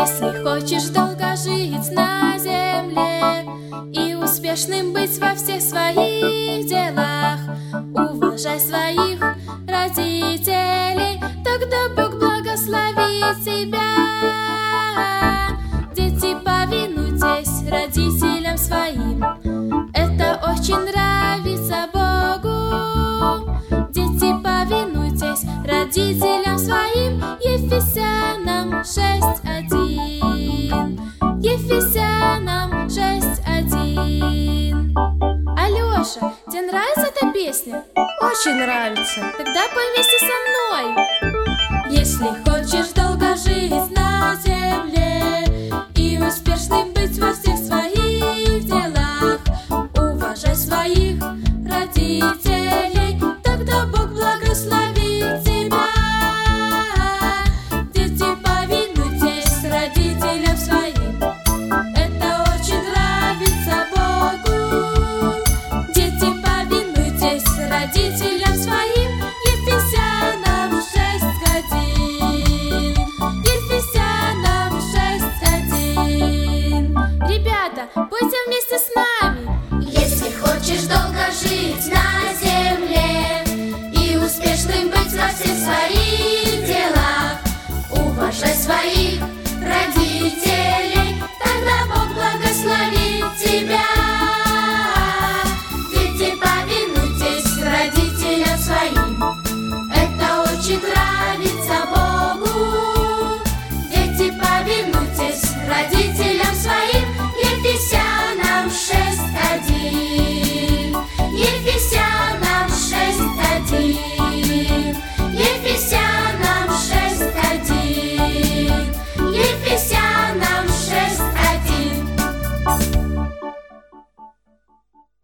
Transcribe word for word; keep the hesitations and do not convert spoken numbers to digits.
Если хочешь долго жить на земле и успешным быть во всех своих делах, уважай своих родителей, тогда Бог благословит тебя. Дети, повинуйтесь родителям своим, это очень нравится Богу. Дети, повинуйтесь родителям своим. Ефесянам шесть один. Ефесянам шесть один. Алёша, тебе нравится эта песня? Очень нравится. Тогда пой вместе со мной. Если хочешь долго жить на земле и успешным быть во всех своих делах, уважай своих родителей, тогда Бог благословит тебя. Дети, повинуйтесь родителям своим, это очень нравится Богу. Дети, повинуйтесь родителям своим. Ефесянам шесть один. Ефесянам шесть один. Ребята, пойте вместе с нами. Если хочешь долго жить на